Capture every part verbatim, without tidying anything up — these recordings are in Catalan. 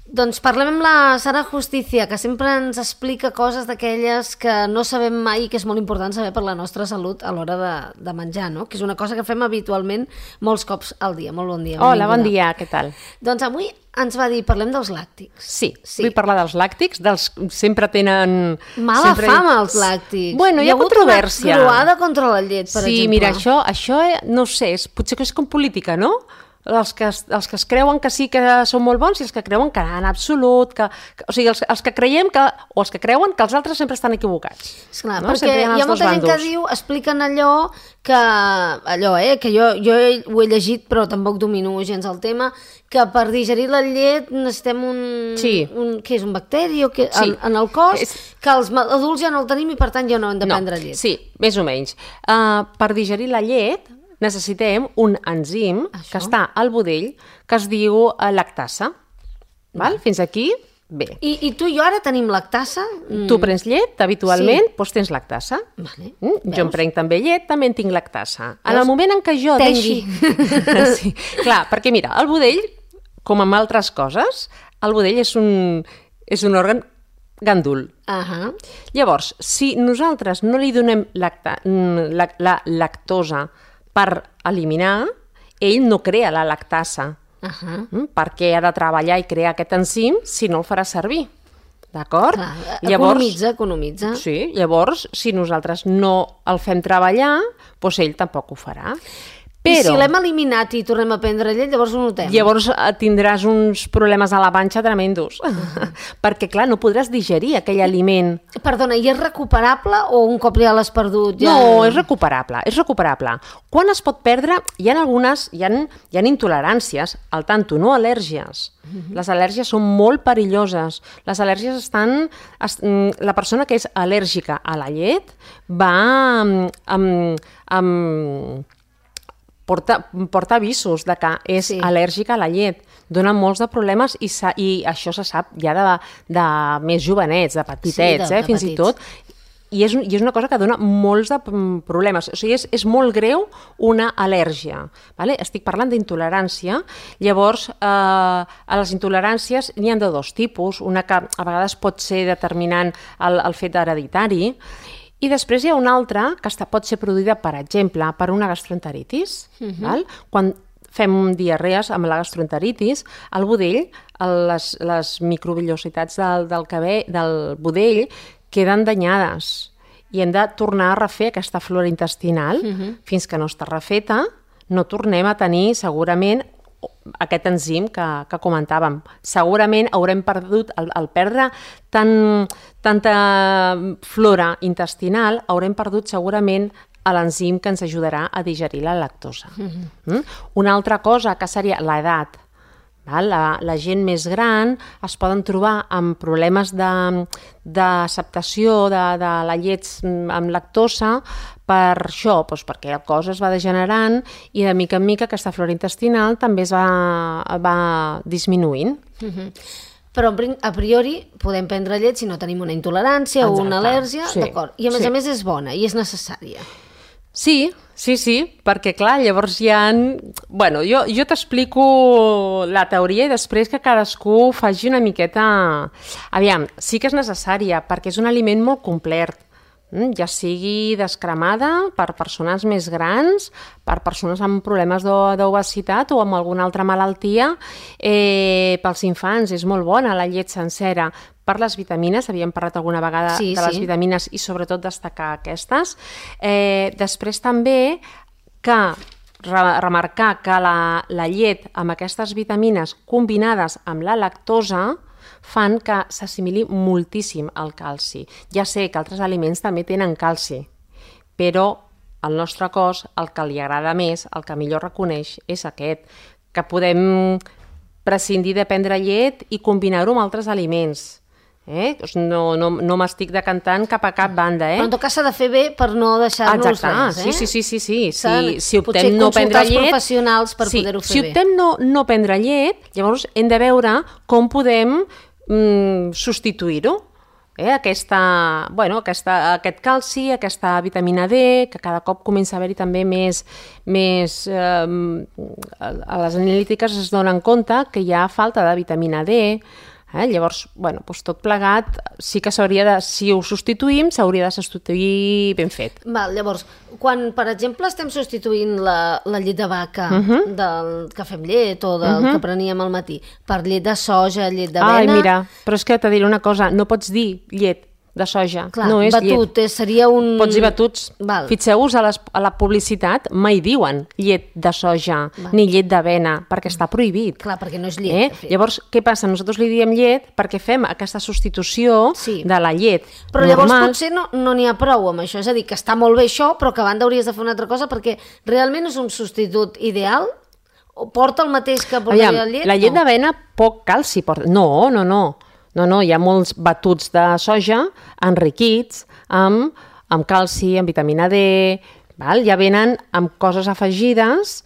Doncs parlem amb la Sara Justicia, que sempre ens explica coses d'aquelles que no sabem mai i que és molt important saber per la nostra salut a l'hora de, de menjar, no? Que és una cosa que fem habitualment molts cops al dia. Molt bon dia. Hola, bon dia, què tal? Doncs avui ens va dir, parlem dels làctics. Sí, sí. Vull parlar dels làctics, dels sempre tenen... Mala sempre... fama, els làctics. Bueno, hi ha, hi ha controvèrsia. Una croada contra la llet, per sí, exemple. Sí, mira, això, això no sé, és, potser que és com política, no? Els que, els que es creuen que sí que són molt bons i els que creuen que en absolut, que, que, o sigui, els, els que creiem que, o els que creuen que els altres sempre estan equivocats. Esclar, no? Perquè hi ha, hi ha molta gent que diu, expliquen allò que, allò, eh, que jo, jo ho he llegit però tampoc domino gens el tema, que per digerir la llet necessitem un... Sí. un què és, un bacteri o què, sí. en, en el cos, és... que els adults ja no el tenim i per tant ja no hem de no. prendre llet. Sí, més o menys. Uh, per digerir la llet necessitem un enzim Això? que està al budell que es diu lactasa. Val? Fins aquí, bé. I, I tu i jo ara tenim lactasa? Mm. Tu prens llet habitualment, sí. doncs tens lactasa. Vale. Mm? Jo em prenc també llet, també en tinc lactasa. Veus? En el moment en què jo Tengui. deixi... sí. Clar, perquè mira, el budell, com amb altres coses, el budell és un, és un òrgan gandul. Uh-huh. Llavors, si nosaltres no li donem lacta, la, la lactosa per eliminar, ell no crea la lactasa. Uh-huh. Mm? Per què ha de treballar i crear aquest enzim si no el farà servir? D'acord? Economitza, economitza. Sí, llavors, si nosaltres no el fem treballar, doncs ell tampoc ho farà. Però, I si l'hem eliminat i tornem a prendre llet, llavors ho notem. Llavors tindràs uns problemes a la panxa tremendos. Uh-huh. Perquè, clar, no podràs digerir aquell aliment. Perdona, i és recuperable o un cop ja l'has perdut? Ja... No, és recuperable, és recuperable. Quan es pot perdre? Hi ha algunes, hi ha, hi ha intoleràncies, al tanto, no al·lèrgies. Uh-huh. Les al·lèrgies són molt perilloses. Les al·lèrgies estan... Es, la persona que és al·lèrgica a la llet va amb... amb, amb Porta, porta avisos de que és sí. al·lèrgica a la llet, dona molts de problemes i, i això se sap ja de, de més jovenets, de petitets, sí, de, eh, de fins petits. I tot, i és, i és una cosa que dona molts de problemes, o sigui, és, és molt greu una al·lèrgia, vale? Estic parlant d'intolerància, llavors eh, a les intoleràncies n'hi ha de dos tipus, una que a vegades pot ser determinant el, el fet hereditari, i després hi ha una altra que està, pot ser produïda, per exemple, per una gastroenteritis. Uh-huh. Val? Quan fem diarrees amb la gastroenteritis, el budell, el, les, les microvillositats del, del, cabell, del budell queden danyades i hem de tornar a refer aquesta flora intestinal. Uh-huh. Fins que no està refeta, no tornem a tenir segurament aquest enzim que, que comentàvem. Segurament haurem perdut, al, al perdre tant, tanta flora intestinal, haurem perdut segurament l'enzim que ens ajudarà a digerir la lactosa. Mm-hmm. Mm? Una altra cosa que seria l'edat. La, la gent més gran es poden trobar amb problemes d'acceptació de, de, de la llet amb lactosa per això, doncs perquè el cos es va degenerant i de mica en mica aquesta flora intestinal també es va, va disminuint. Mm-hmm. Però a priori podem prendre llet si no tenim una intolerància Exacte. O una al·lèrgia, sí, d'acord. I a més sí. a més és bona i és necessària. Sí, sí, sí, perquè clar, llavors hi ha... Bueno, jo, jo t'explico la teoria i després que cadascú faci una miqueta... Aviam, sí que és necessària perquè és un aliment molt complet, ja sigui descremada per persones més grans, per persones amb problemes d'obesitat o amb alguna altra malaltia. Eh, pels infants és molt bona la llet sencera. Per les vitamines, havíem parlat alguna vegada sí, de les sí. vitamines i sobretot destacar aquestes. Eh, després també que re remarcar que la, la llet amb aquestes vitamines combinades amb la lactosa fan que s'assimili moltíssim el calci. Ja sé que altres aliments també tenen calci, però al nostre cos el que li agrada més, el que millor reconeix és aquest, que podem prescindir de prendre llet i combinar-ho amb altres aliments. Eh? No, no, no m'estic decantant cap a cap banda. Eh? Però en tot cas s'ha de fer bé per no deixar-nos res. Eh? Sí, sí, sí, sí. Si, si optem no prendre llet... Potser consultar els professionals per sí, poder-ho fer si bé. Si optem no, no prendre llet, llavors hem de veure com podem mm, substituir-ho. Eh? Aquesta, bueno, aquesta, aquest calci, aquesta vitamina D, que cada cop comença a haver-hi també més... més eh, a les analítiques es donen compte que hi ha falta de vitamina D, Eh? Llavors, bueno, doncs tot plegat, sí que s'hauria de, si ho substituïm, s'hauria de substituir ben fet. Val, llavors, quan, per exemple, estem substituint la, la llet de vaca uh -huh. del cafè amb llet o del uh -huh. que preníem al matí per llet de soja, llet d'avena... Ai, mira, però és que t'he de dir una cosa, no pots dir llet de soja, clar, no és batut, llet. seria un... Pots dir batuts. Val. Fixeu-vos a, les, a la publicitat, mai diuen llet de soja, Val. ni llet d'avena, perquè està prohibit. Clar, perquè no és llet. Eh? Llavors, què passa? Nosaltres li diem llet perquè fem aquesta substitució sí. de la llet però normal. llavors potser no n'hi no ha prou amb això, és a dir, que està molt bé això, però que a banda hauries de fer una altra cosa perquè realment és un substitut ideal? O porta el mateix que portaria la llet? La llet no. d'avena poc calci porta. No, no, no. No, no, hi ha molts batuts de soja enriquits amb, amb calci, amb vitamina D, val? Ja venen amb coses afegides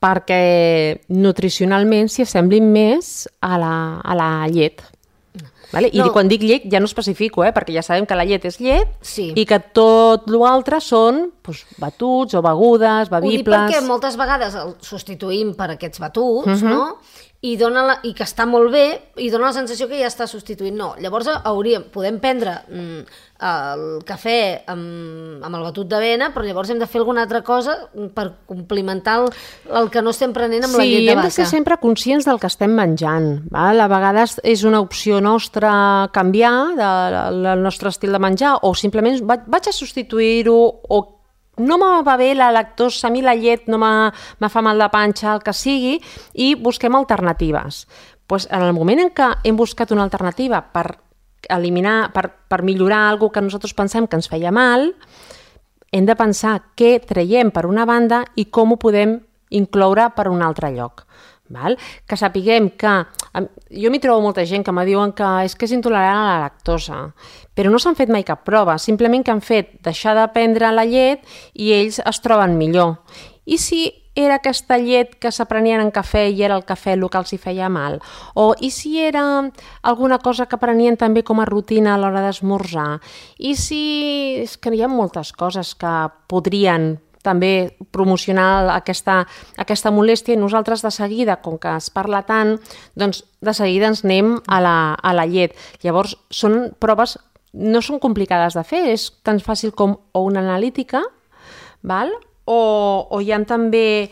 perquè nutricionalment s'hi assemblin més a la, a la llet. Vale? I no. quan dic llet ja no especifico, eh? perquè ja sabem que la llet és llet sí. i que tot l'altre són doncs, batuts o begudes, bevibles... Ho dic perquè moltes vegades el substituïm per aquests batuts, uh-huh. no? I, dona la, i que està molt bé i dona la sensació que ja està substituint. No, llavors hauríem, podem prendre mm, el cafè amb, amb el batut d'avena, però llavors hem de fer alguna altra cosa per complementar el, el que no estem prenent amb sí, la llet de vaca. Sí, hem de ser sempre conscients del que estem menjant. Val? A vegades és una opció nostra canviar de, del nostre estil de menjar o simplement vaig, vaig a substituir-ho o no me va bé la lactosa, a mi la llet no me, me fa mal de panxa, el que sigui, i busquem alternatives. Pues en el moment en què hem buscat una alternativa per eliminar, per, per millorar alguna que nosaltres pensem que ens feia mal, hem de pensar què traiem per una banda i com ho podem incloure per un altre lloc. Val? Que sapiguem que... Jo m'hi trobo molta gent que me diuen que és que és intolerant a la lactosa, però no s'han fet mai cap prova, simplement que han fet deixar de prendre la llet i ells es troben millor. I si era aquesta llet que s'aprenien en cafè i era el cafè el que els hi feia mal? O i si era alguna cosa que prenien també com a rutina a l'hora d'esmorzar? I si... És que hi ha moltes coses que podrien també promocionar aquesta, aquesta molèstia i nosaltres de seguida, com que es parla tant, doncs de seguida ens anem a la, a la llet. Llavors, són proves, no són complicades de fer, és tan fàcil com o una analítica, val? O, o hi ha també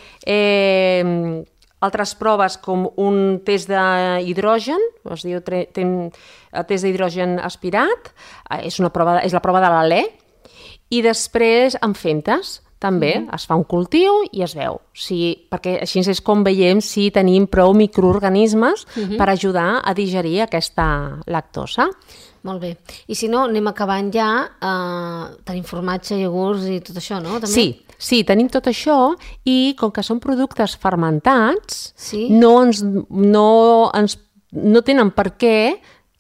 eh, altres proves com un test d'hidrogen, es diu tre, ten, test d'hidrogen aspirat, és, una prova, és la prova de l'alè, i després amb femtes, també mm-hmm. es fa un cultiu i es veu, si, perquè així és com veiem si tenim prou microorganismes mm-hmm. per ajudar a digerir aquesta lactosa. Molt bé. I si no, anem acabant ja, eh, tenim formatge, iogurts i tot això, no? També? Sí, sí, tenim tot això i com que són productes fermentats, sí? no, ens, no, ens, no tenen per què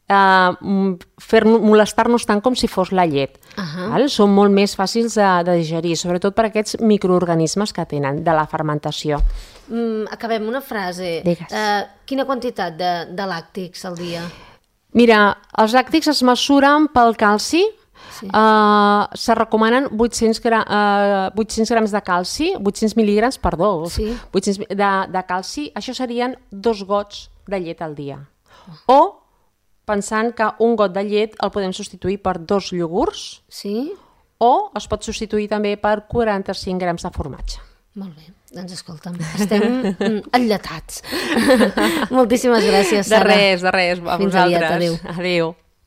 Uh, fer molestar-nos tant com si fos la llet. Uh-huh. Val? Són molt més fàcils de, de digerir, sobretot per aquests microorganismes que tenen de la fermentació. Mm, acabem una frase. Digues. Uh, quina quantitat de, de làctics al dia? Mira, els làctics es mesuren pel calci. Sí. Uh, se recomanen vuit-cents, gra, uh, vuit-cents grams de calci, vuit-cents mil·ligrams, perdó, sí. vuit-cents de, de calci. Això serien dos gots de llet al dia. O pensant que un got de llet el podem substituir per dos iogurts, sí? O es pot substituir també per quaranta-cinc grams de formatge. Molt bé, doncs escolta'm, estem enllatats. Moltíssimes gràcies, Sara. De res, de res, a Fins vosaltres. Aviat, adéu. Adéu.